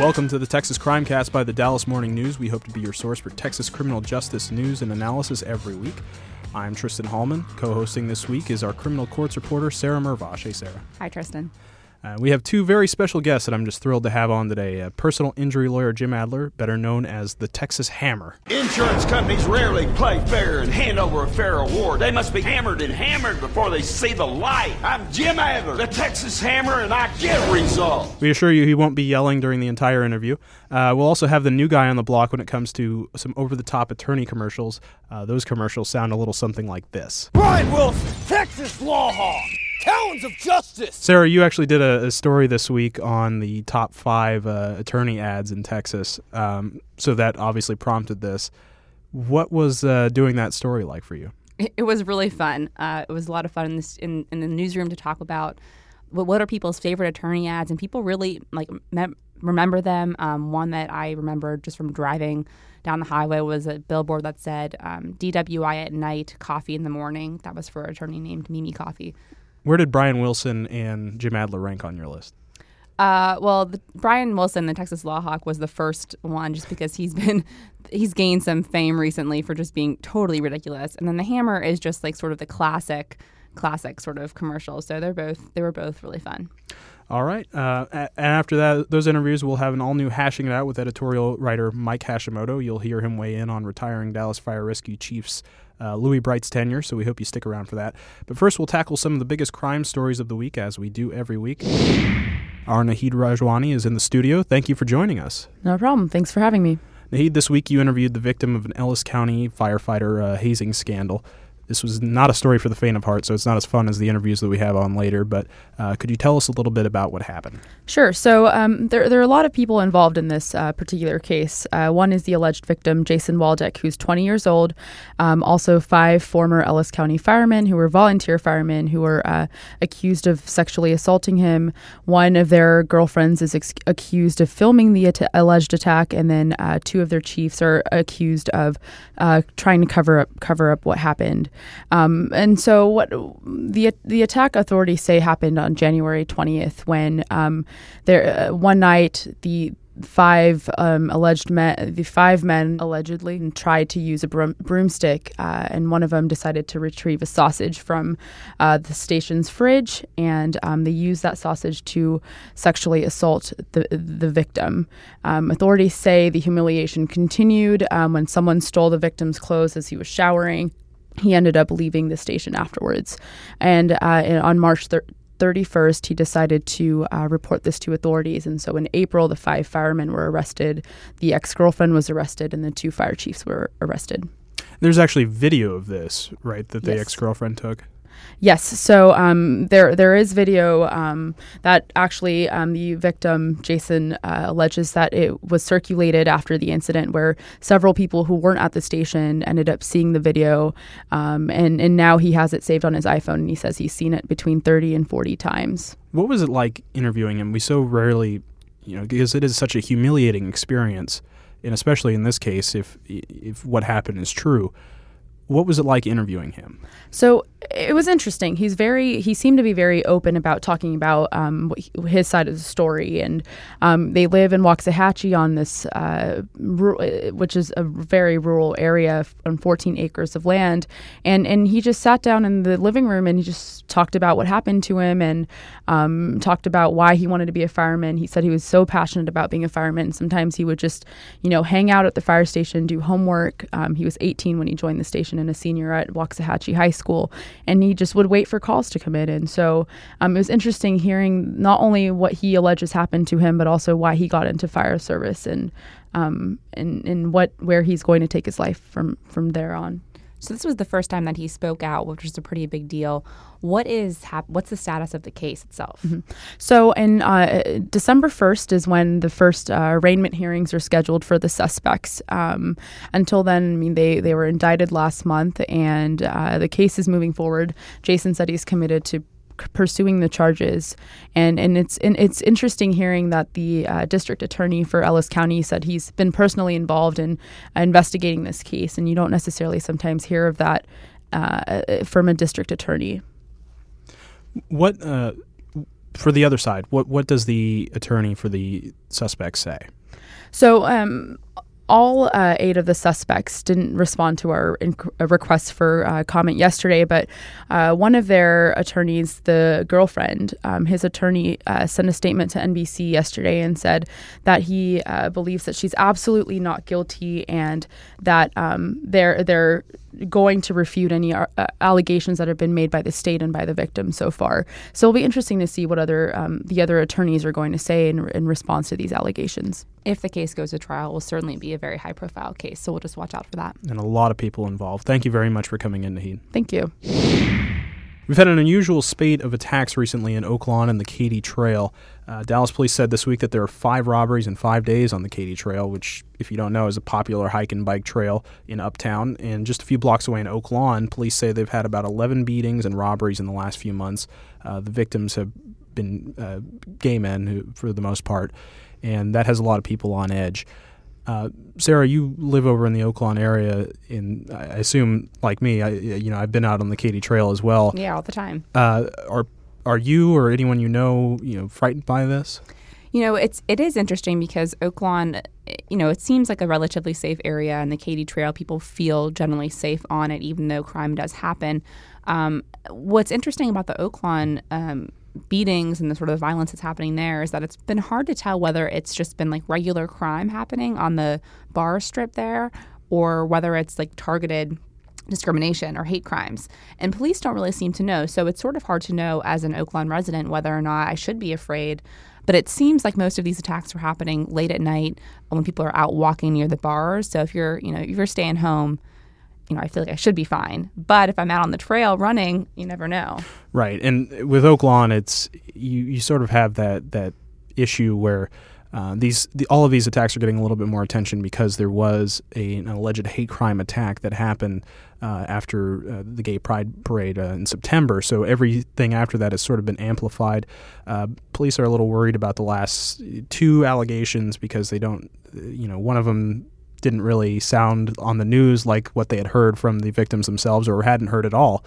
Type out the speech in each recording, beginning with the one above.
Welcome to the Texas Crimecast by the Dallas Morning News. We hope to be your source for Texas criminal justice news and analysis every week. I'm Tristan Hallman. Co-hosting this week is our criminal courts reporter, Sarah Mervosh. Hey, Sarah. Hi, Tristan. We have two very special guests that I'm just thrilled to have on today. Personal injury lawyer Jim Adler, better known as the Texas Hammer. Insurance companies rarely play fair and hand over a fair award. They must be hammered and hammered before they see the light. I'm Jim Adler, the Texas Hammer, and I get results. We assure you he won't be yelling during the entire interview. We'll also have the new guy on the block when it comes to some over-the-top attorney commercials. Those commercials sound a little something like this. Brian Wilson, Texas Law Hawk. Talons of Justice! Sarah, you actually did a story this week on the top 5 attorney ads in Texas, so that obviously prompted this. What was doing that story like for you? It was really fun. It was a lot of fun in the newsroom to talk about what are people's favorite attorney ads, and people really remember them. One that I remember just from driving down the highway was a billboard that said DWI at night, coffee in the morning. That was for an attorney named Mimi Coffee. Where did Brian Wilson and Jim Adler rank on your list? Brian Wilson, the Texas Law Hawk, was the first one just because he's gained some fame recently for just being totally ridiculous. And then the Hammer is just like sort of the classic sort of commercial. So they were both really fun. All right. And after those interviews, we'll have an all-new Hashing It Out with editorial writer Mike Hashimoto. You'll hear him weigh in on retiring Dallas Fire Rescue Chiefs Louis Bright's tenure, so we hope you stick around for that. But first, we'll tackle some of the biggest crime stories of the week, as we do every week. Our Naheed Rajwani is in the studio. Thank you for joining us. No problem. Thanks for having me. Naheed, this week you interviewed the victim of an Ellis County firefighter hazing scandal. This was not a story for the faint of heart, so it's not as fun as the interviews that we have on later, but could you tell us a little bit about what happened? Sure. So there are a lot of people involved in this particular case. One is the alleged victim, Jason Waldeck, who's 20 years old. Also 5 former Ellis County firemen who were volunteer firemen who were accused of sexually assaulting him. One of their girlfriends is accused of filming the alleged attack, and then 2 of their chiefs are accused of trying to cover up what happened. And so what the attack authorities say happened on January 20th when one night the 5 men allegedly tried to use a broomstick, and one of them decided to retrieve a sausage from the station's fridge, and they used that sausage to sexually assault the victim. Authorities say the humiliation continued when someone stole the victim's clothes as he was showering. He ended up leaving the station afterwards. And on March 31st, he decided to report this to authorities. And so in April, the 5 firemen were arrested. The ex-girlfriend was arrested, and the 2 fire chiefs were arrested. There's actually video of this, right, that the Yes. ex-girlfriend took? Yes. So there is video that actually the victim, Jason, alleges that it was circulated after the incident where several people who weren't at the station ended up seeing the video. And now he has it saved on his iPhone, and he says he's seen it between 30 and 40 times. What was it like interviewing him? We so rarely, because it is such a humiliating experience, and especially in this case, if what happened is true. What was it like interviewing him? So it was interesting. He seemed to be very open about talking about his side of the story. And they live in Waxahachie on this, which is a very rural area on 14 acres of land. And he just sat down in the living room and he just talked about what happened to him and talked about why he wanted to be a fireman. He said he was so passionate about being a fireman. Sometimes he would just, hang out at the fire station, do homework. He was 18 when he joined the station and a senior at Waxahachie High School, and he just would wait for calls to come in. And so it was interesting hearing not only what he alleges happened to him, but also why he got into fire service and where he's going to take his life from there on. So this was the first time that he spoke out, which was a pretty big deal. What's the status of the case itself? Mm-hmm. So in December 1st is when the first arraignment hearings are scheduled for the suspects. Until then, they were indicted last month, and the case is moving forward. Jason said he's committed to pursuing the charges, and it's interesting hearing that the district attorney for Ellis County said he's been personally involved in investigating this case, and you don't necessarily sometimes hear of that from a district attorney. What for the other side? What does the attorney for the suspect say? So all 8 of the suspects didn't respond to our request for comment yesterday, but one of their attorneys, the girlfriend, his attorney sent a statement to NBC yesterday and said that he believes that she's absolutely not guilty and that they're going to refute any allegations that have been made by the state and by the victim so far. So it'll be interesting to see what the other attorneys are going to say in response to these allegations. If the case goes to trial, it will certainly be a very high-profile case, so we'll just watch out for that. And a lot of people involved. Thank you very much for coming in, Naheed. Thank you. We've had an unusual spate of attacks recently in Oak Lawn and the Katy Trail. Dallas police said this week that there are 5 robberies in 5 days on the Katy Trail, which, if you don't know, is a popular hike and bike trail in Uptown. And just a few blocks away in Oak Lawn, police say they've had about 11 beatings and robberies in the last few months. The victims have been gay men, for the most part, and that has a lot of people on edge. Sarah, you live over in the Oak Lawn area, and I assume, like me, I've been out on the Katy Trail as well. Yeah, all the time. Are you or anyone you know, frightened by this? It is interesting because Oak Lawn, it seems like a relatively safe area, and the Katy Trail, people feel generally safe on it, even though crime does happen. What's interesting about the Oak Lawn beatings and the sort of violence that's happening there is that it's been hard to tell whether it's just been like regular crime happening on the bar strip there or whether it's like targeted discrimination or hate crimes. And police don't really seem to know. So it's sort of hard to know as an Oak Lawn resident whether or not I should be afraid. But it seems like most of these attacks are happening late at night when people are out walking near the bars. So if you're staying home, I feel like I should be fine. But if I'm out on the trail running, you never know. Right. And with Oak Lawn, it's you sort of have that issue where all of these attacks are getting a little bit more attention because there was an alleged hate crime attack that happened after the Gay Pride Parade in September. So everything after that has sort of been amplified. Police are a little worried about the last 2 allegations because they don't, one of them didn't really sound on the news like what they had heard from the victims themselves or hadn't heard at all.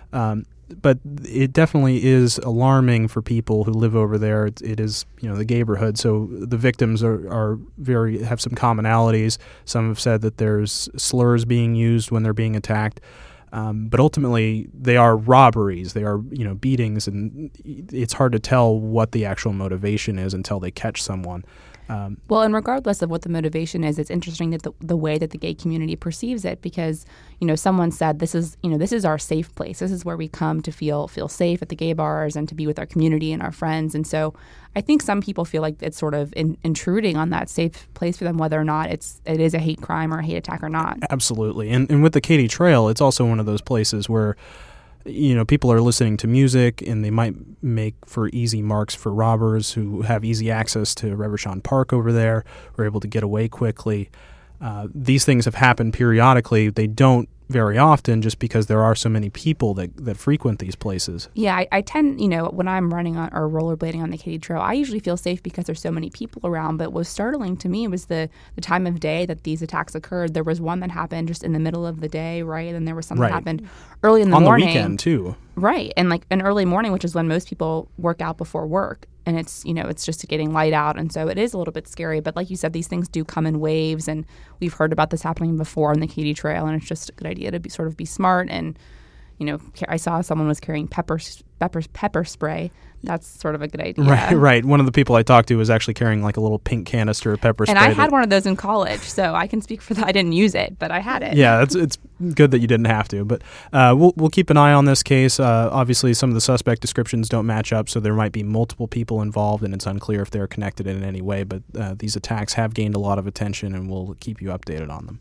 But it definitely is alarming for people who live over there. It is, the neighborhood. So the victims have some commonalities. Some have said that there's slurs being used when they're being attacked. But ultimately, they are robberies. They are, beatings, and it's hard to tell what the actual motivation is until they catch someone. Well, and regardless of what the motivation is, it's interesting that the way that the gay community perceives it, because someone said this is our safe place. This is where we come to feel safe at the gay bars and to be with our community and our friends. And so I think some people feel like it's sort of intruding on that safe place for them, whether or not it is a hate crime or a hate attack or not. Absolutely, and with the Katy Trail, it's also one of those places where people are listening to music and they might make for easy marks for robbers who have easy access to Reverchon Park over there, who are able to get away quickly. These things have happened periodically. They don't very often just because there are so many people that frequent these places. Yeah, I tend, when I'm running on or rollerblading on the Katy Trail, I usually feel safe because there's so many people around. But what was startling to me was the time of day that these attacks occurred. There was one that happened just in the middle of the day, right? And there was some that happened early in the morning. On the weekend, too. Right. And like an early morning, which is when most people work out before work. And it's, it's just getting light out. And so it is a little bit scary. But like you said, these things do come in waves. And we've heard about this happening before on the Katy Trail. And it's just a good idea to be smart. And, I saw someone was carrying pepper spray. That's sort of a good idea. Right. One of the people I talked to was actually carrying like a little pink canister of pepper spray. And I had one of those in college, so I can speak for that. I didn't use it, but I had it. Yeah, it's good that you didn't have to. But we'll keep an eye on this case. Obviously, some of the suspect descriptions don't match up, so there might be multiple people involved, and it's unclear if they're connected in any way. But these attacks have gained a lot of attention, and we'll keep you updated on them.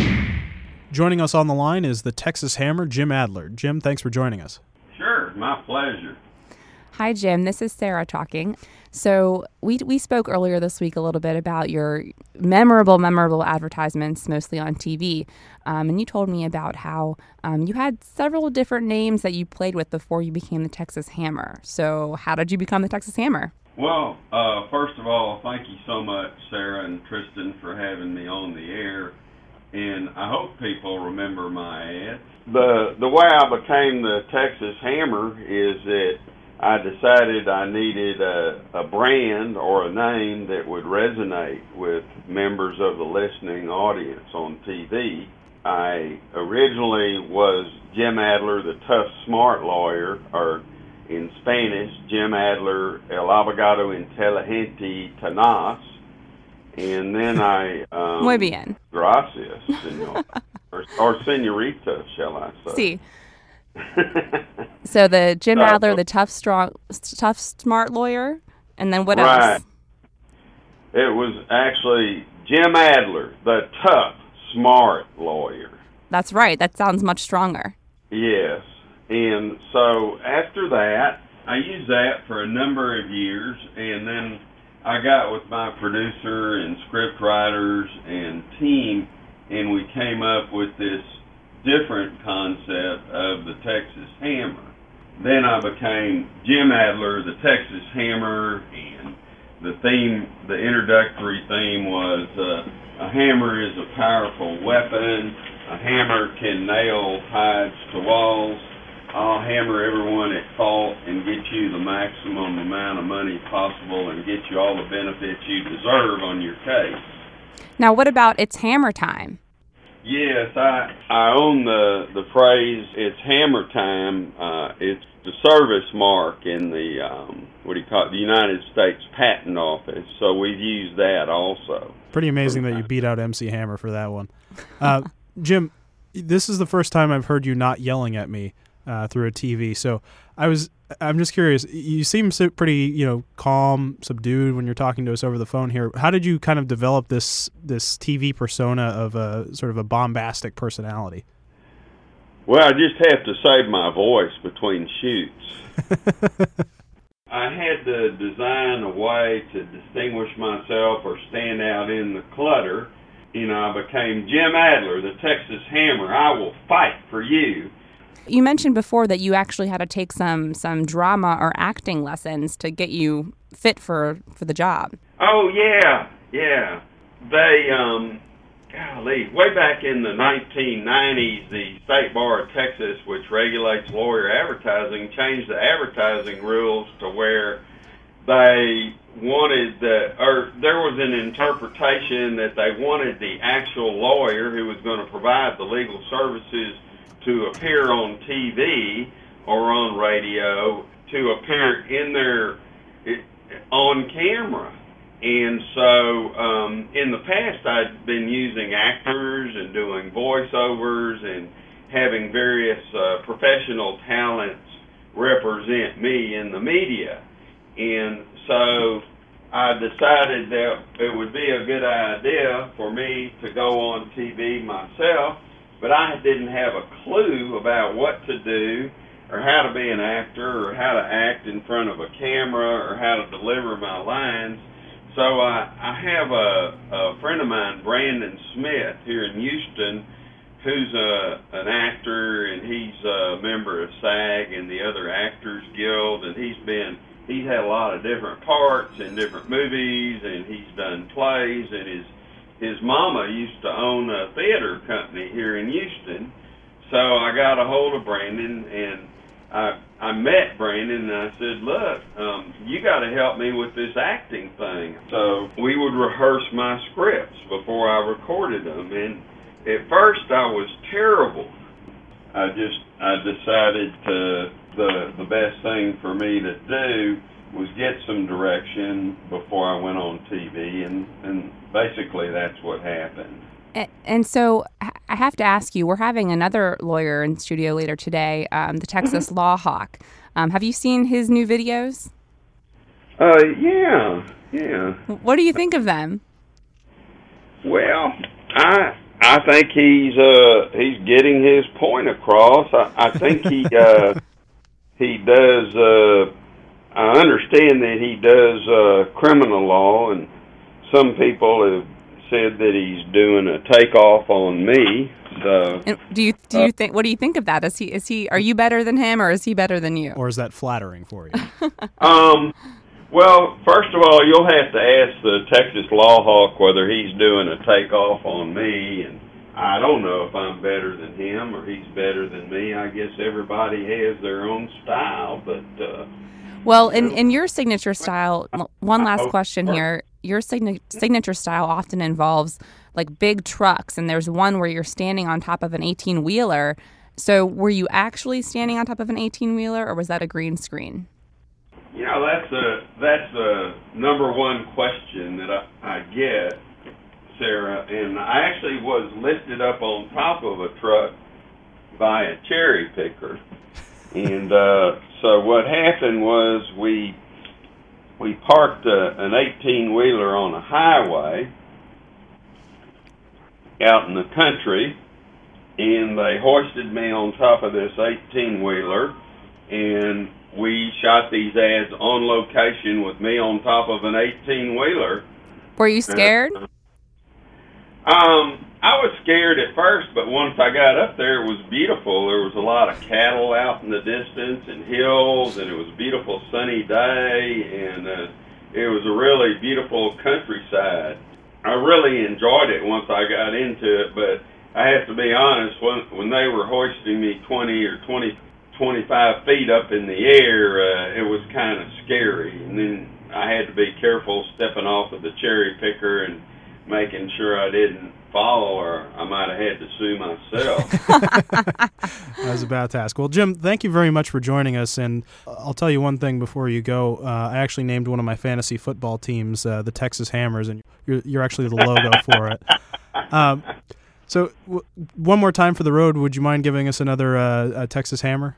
Joining us on the line is the Texas Hammer, Jim Adler. Jim, thanks for joining us. Sure, my pleasure. Hi, Jim. This is Sarah talking. So we spoke earlier this week a little bit about your memorable advertisements, mostly on TV. And you told me about how you had several different names that you played with before you became the Texas Hammer. So how did you become the Texas Hammer? Well, first of all, thank you so much, Sarah and Tristan, for having me on the air. And I hope people remember my ads. The way I became the Texas Hammer is that I decided I needed a brand or a name that would resonate with members of the listening audience on TV. I originally was Jim Adler, the tough, smart lawyer, or in Spanish, Jim Adler, el abogado inteligente tenaz. And then I... Muy bien. Gracias, senor. or senorita, shall I say. Sí. So the Jim Adler, the tough, smart lawyer, and then what else? It was actually Jim Adler, the tough, smart lawyer. That's right. That sounds much stronger. Yes. And so after that, I used that for a number of years, and then I got with my producer and script writers and team, and we came up with this different concept of the Texas Hammer. Then I became Jim Adler, the Texas Hammer, and the introductory theme was a hammer is a powerful weapon. A hammer can nail hides to walls. I'll hammer everyone at fault and get you the maximum amount of money possible and get you all the benefits you deserve on your case. Now, what about It's Hammer Time? Yes, I own the phrase "It's Hammer Time." It's the service mark in the the United States Patent Office. So we've used that also. Pretty amazing that you beat out MC Hammer for that one. Jim, this is the first time I've heard you not yelling at me through a TV. So I'm just curious. You seem pretty, calm, subdued when you're talking to us over the phone here. How did you kind of develop this TV persona of a sort of a bombastic personality? Well, I just have to save my voice between shoots. I had to design a way to distinguish myself or stand out in the clutter. I became Jim Adler, the Texas Hammer. I will fight for you. You mentioned before that you actually had to take some drama or acting lessons to get you fit for the job. Oh, yeah. They, way back in the 1990s, the State Bar of Texas, which regulates lawyer advertising, changed the advertising rules to where they wanted there was an interpretation that they wanted the actual lawyer who was going to provide the legal services to appear on TV or on radio, to appear on camera. And so in the past, I'd been using actors and doing voiceovers and having various professional talents represent me in the media. And so I decided that it would be a good idea for me to go on TV myself, but I didn't have a clue about what to do or how to be an actor or how to act in front of a camera or how to deliver my lines. So I have a friend of mine, Brandon Smith, here in Houston, who's an actor, and he's a member of SAG and the other Actors Guild, and he's had a lot of different parts in different movies, and he's done plays, and his mama used to own a theater company here in Houston. So I got a hold of Brandon, and I met Brandon, and I said, look, you got to help me with this acting thing. So we would rehearse my scripts before I recorded them, and at first I was terrible. I decided the best thing for me to do was get some direction before I went on TV, and basically that's what happened. And so I have to ask you, we're having another lawyer in studio later today, the Texas Law Hawk. Have you seen his new videos? Yeah. What do you think of them? Well, I think he's getting his point across. I think he does. I understand that he does criminal law, and some people have said that he's doing a takeoff on me. So, and do you think? What do you think of that? Is he? Are you better than him, or is he better than you? Or is that flattering for you? Well, first of all, you'll have to ask the Texas Law Hawk whether he's doing a takeoff on me, and I don't know if I'm better than him or he's better than me. I guess everybody has their own style, but Well, in your signature style, one last question here. Your signature style often involves like big trucks, and there's one where you're standing on top of an 18-wheeler. So were you actually standing on top of an 18-wheeler, or was that a green screen? You know, that's a number one question that I get, Sarah. And I actually was lifted up on top of a truck by a cherry picker. And so what happened was we parked an 18-wheeler on a highway out in the country, and they hoisted me on top of this 18-wheeler, and we shot these ads on location with me on top of an 18-wheeler. Were you scared? I was scared at first, but once I got up there, it was beautiful. There was a lot of cattle out in the distance and hills, and it was a beautiful sunny day, and it was a really beautiful countryside. I really enjoyed it once I got into it, but I have to be honest, when they were hoisting me 20 or 25 feet up in the air, it was kind of scary. And then I had to be careful stepping off of the cherry picker and making sure I didn't fall, or I might have had to sue myself. I was about to ask. Well, Jim, thank you very much for joining us. And I'll tell you one thing before you go. I actually named one of my fantasy football teams the Texas Hammers, and you're actually the logo for it. So one more time for the road, would you mind giving us another Texas Hammer?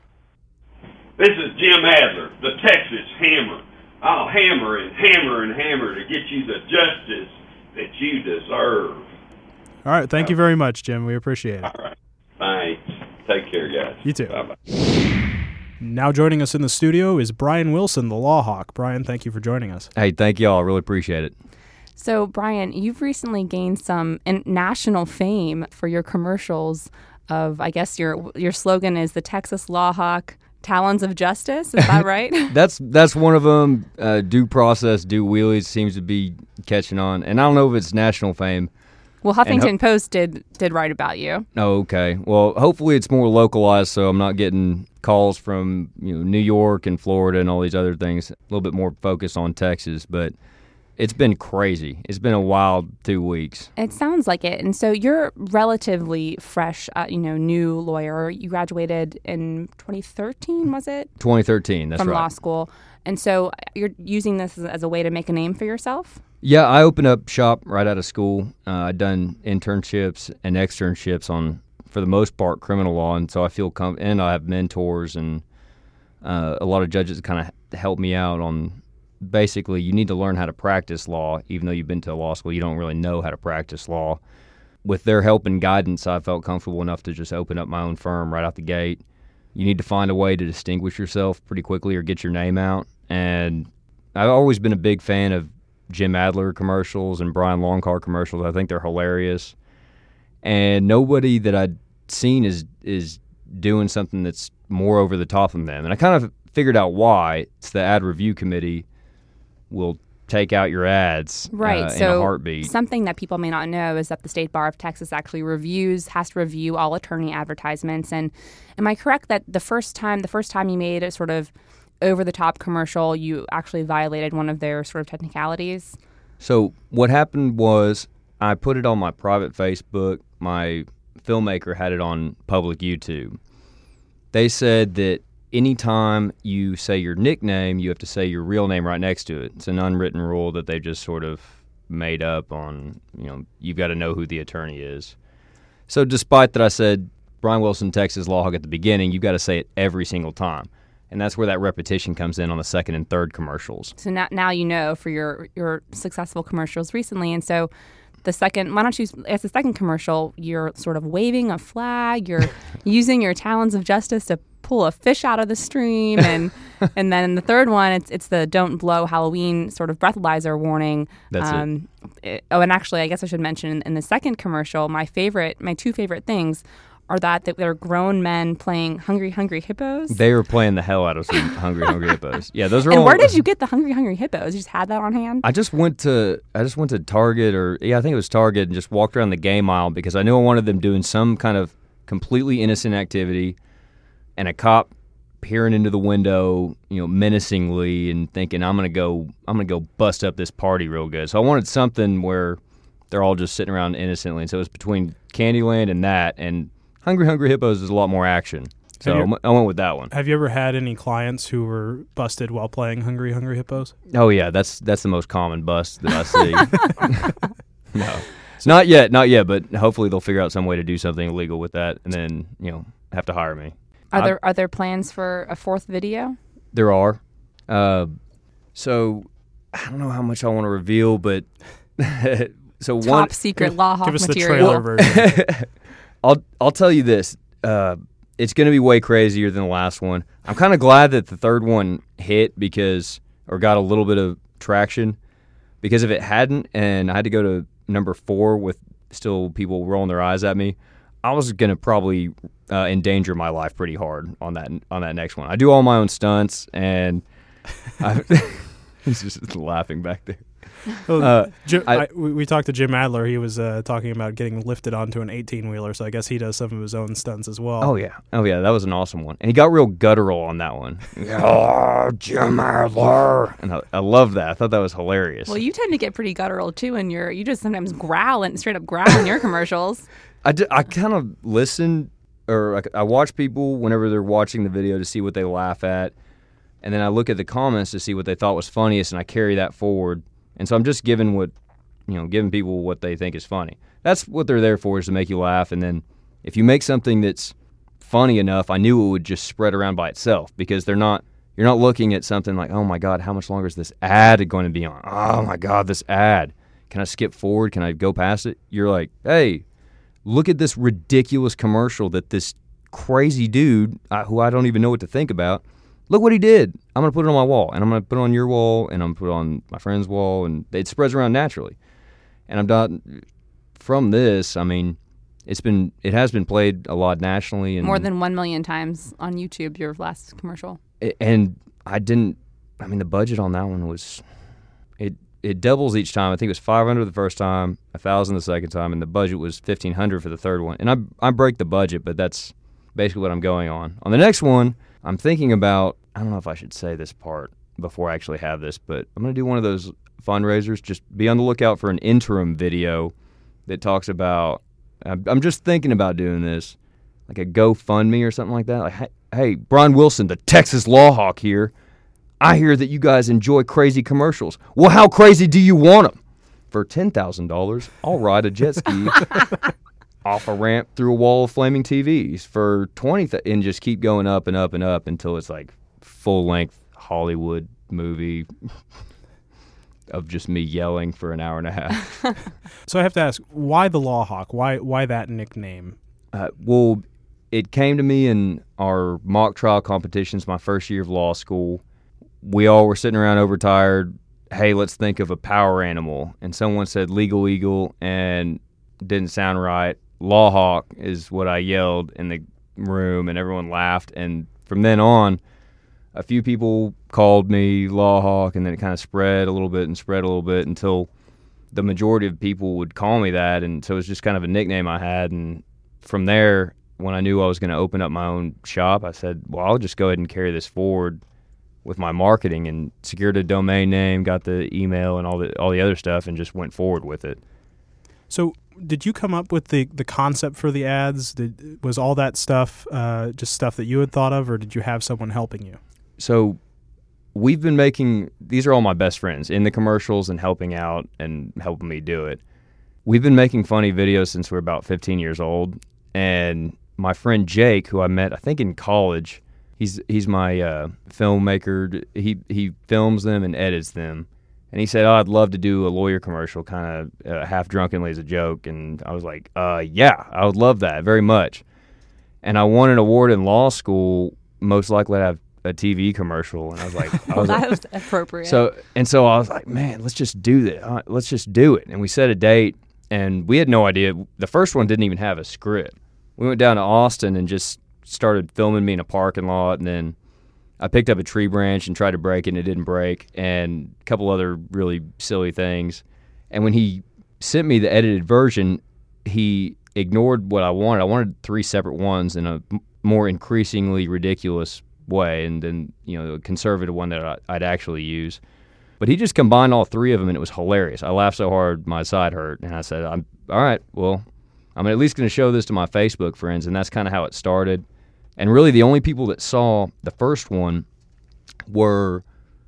This is Jim Adler, the Texas Hammer. I'll hammer and hammer and hammer to get you the justice that you deserve. All right. Thank you very much, Jim. We appreciate it. All right. Thanks. Take care, guys. You too. Bye-bye. Now joining us in the studio is Brian Wilson, the Law Hawk. Brian, thank you for joining us. Hey, thank you all. I really appreciate it. So, Brian, you've recently gained some national fame for your commercials of, I guess your slogan is the Texas Law Hawk, Talons of Justice. Is that right? That's one of them. Due process, due wheelies seems to be catching on. And I don't know if it's national fame. Well, Huffington Post did write about you. Oh, okay. Well, hopefully it's more localized, so I'm not getting calls from New York and Florida and all these other things. A little bit more focused on Texas, but it's been crazy. It's been a wild 2 weeks. It sounds like it. And so you're relatively fresh, new lawyer. You graduated in 2013, was it? 2013, that's right. From law school. And so you're using this as a way to make a name for yourself? Yeah, I opened up shop right out of school. I'd done internships and externships on, for the most part, criminal law, and so I feel and I have mentors and a lot of judges that kind of help me out on. Basically, you need to learn how to practice law, even though you've been to law school. You don't really know how to practice law. With their help and guidance, I felt comfortable enough to just open up my own firm right out the gate. You need to find a way to distinguish yourself pretty quickly or get your name out. And I've always been a big fan of Jim Adler commercials and Brian Longcar commercials. I think they're hilarious. And nobody that I'd seen is doing something that's more over the top than them. And I kind of figured out why. It's the ad review committee will take out your ads in a heartbeat. Something that people may not know is that the State Bar of Texas actually has to review all attorney advertisements. And am I correct that the first time you made a sort of over-the-top commercial, you actually violated one of their sort of technicalities? So what happened was I put it on my private Facebook. My filmmaker had it on public YouTube. They said that anytime you say your nickname, you have to say your real name right next to it. It's an unwritten rule that they just sort of made up on, you've got to know who the attorney is. So despite that I said Brian Wilson, Texas Law Hawk at the beginning, you've got to say it every single time. And that's where that repetition comes in on the second and third commercials. So now you know for your successful commercials recently. And so the second commercial, you're sort of waving a flag, you're using your talons of justice to pull a fish out of the stream, and then in the third one, it's the don't blow Halloween sort of breathalyzer warning. That's it. And actually, I guess I should mention in the second commercial, my two favorite things are that they're grown men playing Hungry Hungry Hippos. They were playing the hell out of some Hungry Hungry Hippos. Yeah, those are. And where did you get the Hungry Hungry Hippos? You just had that on hand? I just went to Target, I think it was Target, and just walked around the game aisle because I knew I wanted them doing some kind of completely innocent activity, and a cop peering into the window, menacingly and thinking I'm gonna go bust up this party real good. So I wanted something where they're all just sitting around innocently. And so it was between Candyland and that, and Hungry Hungry Hippos is a lot more action. So I went with that one. Have you ever had any clients who were busted while playing Hungry Hungry Hippos? Oh yeah, that's the most common bust that I see. No, not yet, but hopefully they'll figure out some way to do something illegal with that, and then have to hire me. Are there plans for a fourth video? There are. So I don't know how much I want to reveal, but so top secret Law Hawk give us material. The trailer version. I'll tell you this. It's going to be way crazier than the last one. I'm kind of glad that the third one hit or got a little bit of traction, because if it hadn't and I had to go to number 4 with still people rolling their eyes at me, I was going to probably endanger my life pretty hard on that next one. I do all my own stunts, and he's just laughing back there. We talked to Jim Adler. He was talking about getting lifted onto an 18-wheeler, so I guess he does some of his own stunts as well. Oh yeah, that was an awesome one. And he got real guttural on that one. Oh, Jim Adler. And I love that. I thought that was hilarious. Well, you tend to get pretty guttural, too, and you just sometimes straight up growl in your commercials. I kind of listen, or I watch people whenever they're watching the video to see what they laugh at, and then I look at the comments to see what they thought was funniest, and I carry that forward. And so I'm just giving people what they think is funny. That's what they're there for, is to make you laugh. And then if you make something that's funny enough, I knew it would just spread around by itself, because you're not looking at something like, oh my God, how much longer is this ad going to be on? Oh my God, this ad. Can I skip forward? Can I go past it? You're like, hey, look at this ridiculous commercial that this crazy dude, who I don't even know what to think about, look what he did. I'm going to put it on my wall, and I'm going to put it on your wall, and I'm going to put it on my friend's wall, and it spreads around naturally. And I'm not, from this, I mean, it has been played a lot nationally. And more than 1 million times on YouTube, your last commercial. And the budget on that one was, it doubles each time. I think it was $500 the first time, $1,000 the second time, and the budget was $1,500 for the third one. And I break the budget, but that's basically what I'm going on. On the next one, I'm thinking about, I don't know if I should say this part before I actually have this, but I'm going to do one of those fundraisers. Just be on the lookout for an interim video that talks about, I'm just thinking about doing this, like a GoFundMe or something like that. Like, hey, Brian Wilson, the Texas Law Hawk here. I hear that you guys enjoy crazy commercials. Well, how crazy do you want them? For $10,000, I'll ride a jet ski off a ramp through a wall of flaming TVs for $20,000, and just keep going up and up and up until it's like full-length Hollywood movie of just me yelling for an hour and a half. So I have to ask, why the Law Hawk? Why that nickname? Well, it came to me in our mock trial competitions my first year of law school. We all were sitting around overtired. Hey, let's think of a power animal. And someone said Legal Eagle, and didn't sound right. Law Hawk is what I yelled in the room, and everyone laughed. And from then on, a few people called me Law Hawk, and then it kind of spread a little bit until the majority of people would call me that. And so it was just kind of a nickname I had. And from there, when I knew I was going to open up my own shop, I said, well, I'll just go ahead and carry this forward with my marketing, and secured a domain name, got the email and all the other stuff, and just went forward with it. So did you come up with the concept for the ads? Was all that stuff just stuff that you had thought of, or did you have someone helping you? So we've been making, these are all my best friends in the commercials and helping out and helping me do it. We've been making funny videos since we were about 15 years old. And my friend Jake, who I met, I think in college, he's my filmmaker. He films them and edits them. And he said, I'd love to do a lawyer commercial, kind of half drunkenly as a joke. And I was like, yeah, I would love that very much. And I won an award in law school, most likely to have a TV commercial. And I was like, that was appropriate. So I was like, man, let's just do that. Let's just do it. And we set a date, and we had no idea. The first one didn't even have a script. We went down to Austin and just started filming me in a parking lot, and then I picked up a tree branch and tried to break it, and it didn't break, and a couple other really silly things. And when he sent me the edited version, he ignored what I wanted. I wanted 3 separate ones in a more increasingly ridiculous way, and then the conservative one that I'd actually use. But he just combined all three of them, and it was hilarious. I laughed so hard my side hurt, and I said, all right, well, I'm at least going to show this to my Facebook friends, and that's kind of how it started. And really the only people that saw the first one were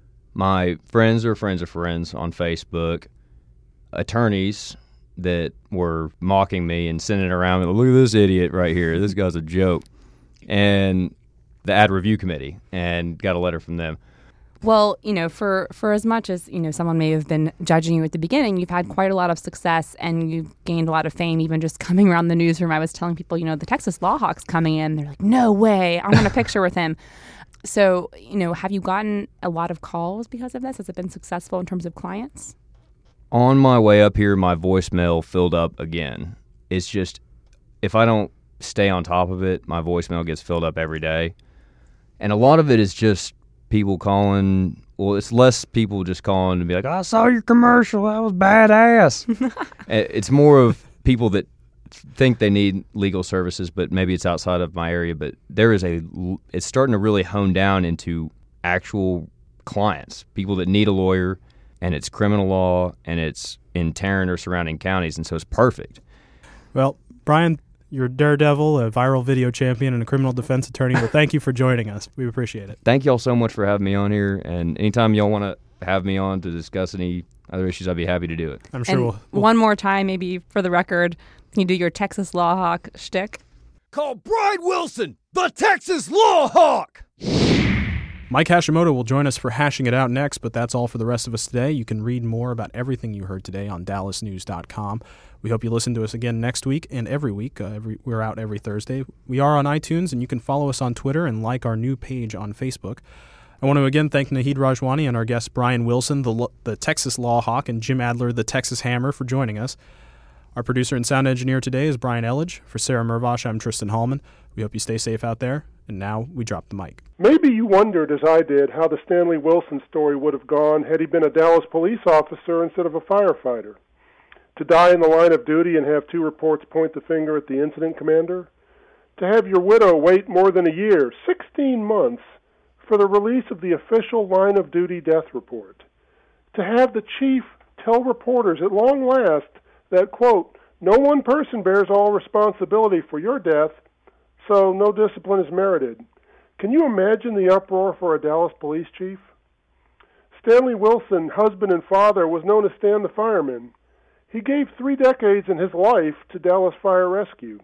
my friends or friends of friends on Facebook, attorneys that were mocking me and sending it around. Look at this idiot right here. This guy's a joke. And the ad review committee, and got a letter from them. Well, for as much as, someone may have been judging you at the beginning, you've had quite a lot of success and you've gained a lot of fame, even just coming around the newsroom. I was telling people, the Texas Lawhawk's coming in. They're like, no way, I want a picture with him. So, have you gotten a lot of calls because of this? Has it been successful in terms of clients? On my way up here, my voicemail filled up again. It's just, if I don't stay on top of it, my voicemail gets filled up every day. And a lot of it is just people calling. Well, it's less people just calling to be like, I saw your commercial, that was badass. It's more of people that think they need legal services, but maybe it's outside of my area. But it's starting to really hone down into actual clients, people that need a lawyer, and it's criminal law, and it's in Tarrant or surrounding counties, and so it's perfect. Well, Brian, you're a daredevil, a viral video champion, and a criminal defense attorney. Well, thank you for joining us. We appreciate it. Thank y'all so much for having me on here, and anytime y'all want to have me on to discuss any other issues, I'd be happy to do it. I'm sure we'll one more time, maybe for the record, can you do your Texas Lawhawk shtick? Call Brian Wilson, the Texas Lawhawk! Mike Hashimoto will join us for Hashing It Out next, but that's all for the rest of us today. You can read more about everything you heard today on DallasNews.com. We hope you listen to us again next week and every week. We're out every Thursday. We are on iTunes, and you can follow us on Twitter and like our new page on Facebook. I want to again thank Naheed Rajwani and our guest Brian Wilson, the Texas Lawhawk, and Jim Adler, the Texas Hammer, for joining us. Our producer and sound engineer today is Brian Elledge. For Sarah Mervosh, I'm Tristan Hallman. We hope you stay safe out there. And now we drop the mic. Maybe you wondered, as I did, how the Stanley Wilson story would have gone had he been a Dallas police officer instead of a firefighter. To die in the line of duty and have 2 reports point the finger at the incident commander? To have your widow wait more than a year, 16 months, for the release of the official line of duty death report? To have the chief tell reporters at long last that, quote, no one person bears all responsibility for your death, so no discipline is merited. Can you imagine the uproar for a Dallas police chief? Stanley Wilson, husband and father, was known as Stan the Fireman. He gave 3 decades in his life to Dallas Fire Rescue.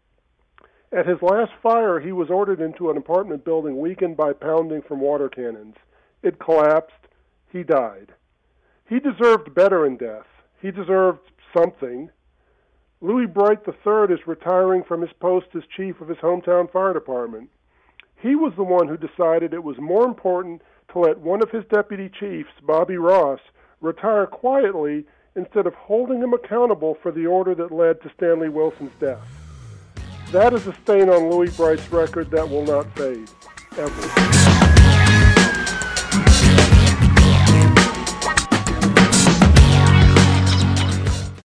At his last fire, he was ordered into an apartment building weakened by pounding from water cannons. It collapsed. He died. He deserved better in death. He deserved something. Louis Bright III is retiring from his post as chief of his hometown fire department. He was the one who decided it was more important to let one of his deputy chiefs, Bobby Ross, retire quietly instead of holding him accountable for the order that led to Stanley Wilson's death. That is a stain on Louis Bright's record that will not fade, ever.